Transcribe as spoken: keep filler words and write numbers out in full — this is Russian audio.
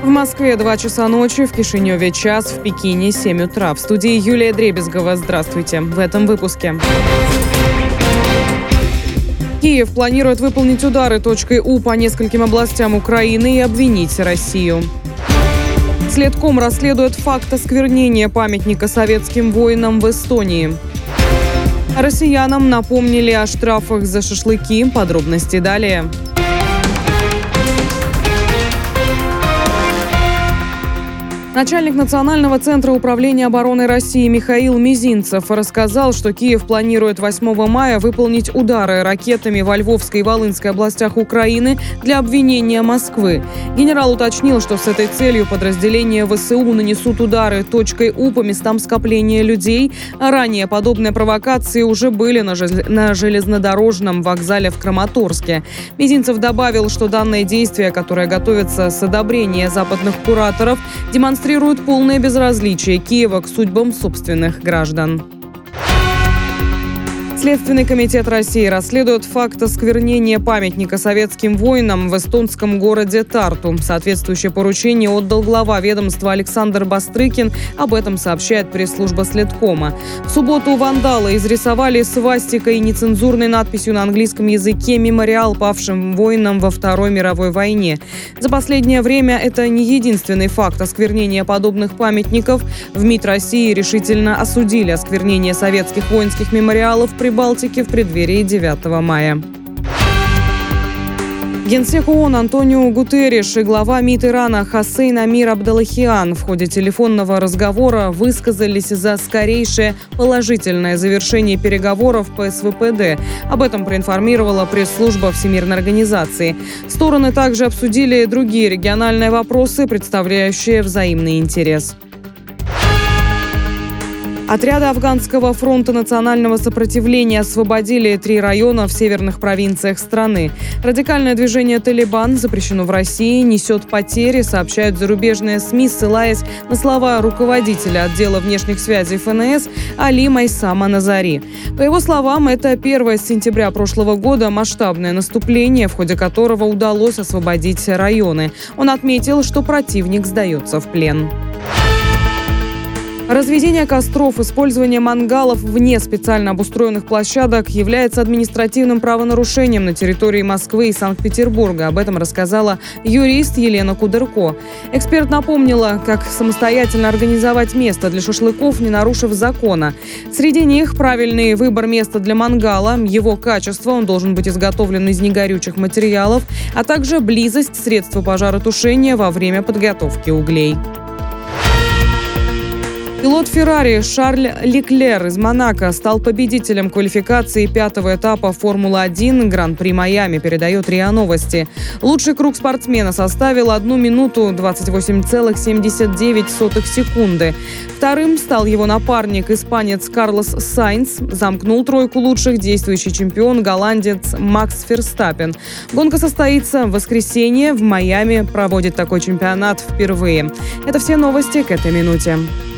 В Москве два часа ночи, в Кишиневе час, в Пекине семь утра. В студии Юлия Дребезгова. Здравствуйте. В этом выпуске. Киев планирует выполнить удары точкой У по нескольким областям Украины и обвинить Россию. Следком расследует факт осквернения памятника советским воинам в Эстонии. Россиянам напомнили о штрафах за шашлыки. Подробности далее. Начальник Национального центра управления обороны России Михаил Мизинцев рассказал, что Киев планирует восьмого мая выполнить удары ракетами во Львовской и Волынской областях Украины для обвинения Москвы. Генерал уточнил, что с этой целью подразделения ВСУ нанесут удары точкой У по местам скопления людей. Ранее подобные провокации уже были на, жел... на железнодорожном вокзале в Краматорске. Мизинцев добавил, что данное действие, которое готовится с одобрения западных кураторов, демонстрирует демонстрирует полное безразличие Киева к судьбам собственных граждан. Следственный комитет России расследует факт осквернения памятника советским воинам в эстонском городе Тарту. Соответствующее поручение отдал глава ведомства Александр Бастрыкин. Об этом сообщает пресс-служба Следкома. В субботу вандалы изрисовали свастикой и нецензурной надписью на английском языке мемориал павшим воинам во Второй мировой войне. За последнее время это не единственный факт осквернения подобных памятников. В МИД России решительно осудили осквернение советских воинских мемориалов при Балтике в преддверии девятого мая. Генсек ООН Антонио Гутерриш и глава МИД Ирана Хоссейн Амир Абдаллахиан в ходе телефонного разговора высказались за скорейшее положительное завершение переговоров по эс вэ пэ дэ. Об этом проинформировала пресс-служба Всемирной организации. Стороны также обсудили другие региональные вопросы, представляющие взаимный интерес. Отряды Афганского фронта национального сопротивления освободили три района в северных провинциях страны. Радикальное движение «Талибан» запрещено в России, несет потери, сообщают зарубежные СМИ, ссылаясь на слова руководителя отдела внешних связей эф эн эс Али Майсама Назари. По его словам, это первое с сентября прошлого года масштабное наступление, в ходе которого удалось освободить районы. Он отметил, что противник сдается в плен. Разведение костров, использование мангалов вне специально обустроенных площадок является административным правонарушением на территории Москвы и Санкт-Петербурга. Об этом рассказала юрист Елена Кудырко. Эксперт напомнила, как самостоятельно организовать место для шашлыков, не нарушив закона. Среди них правильный выбор места для мангала, его качество, он должен быть изготовлен из негорючих материалов, а также близость средства пожаротушения во время подготовки углей. Пилот Феррари Шарль Леклер из Монако стал победителем квалификации пятого этапа Формулы один Гран-при Майами, передает РИА Новости. Лучший круг спортсмена составил одну минуту двадцать восемь целых семьдесят девять сотых секунды. Вторым стал его напарник, испанец Карлос Сайнс. Замкнул тройку лучших действующий чемпион голландец Макс Ферстаппен. Гонка состоится в воскресенье. В Майами проводит такой чемпионат впервые. Это все новости к этой минуте.